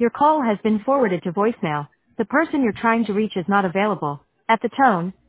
Your call has been forwarded to voicemail. The person you're trying to reach is not available. At the tone,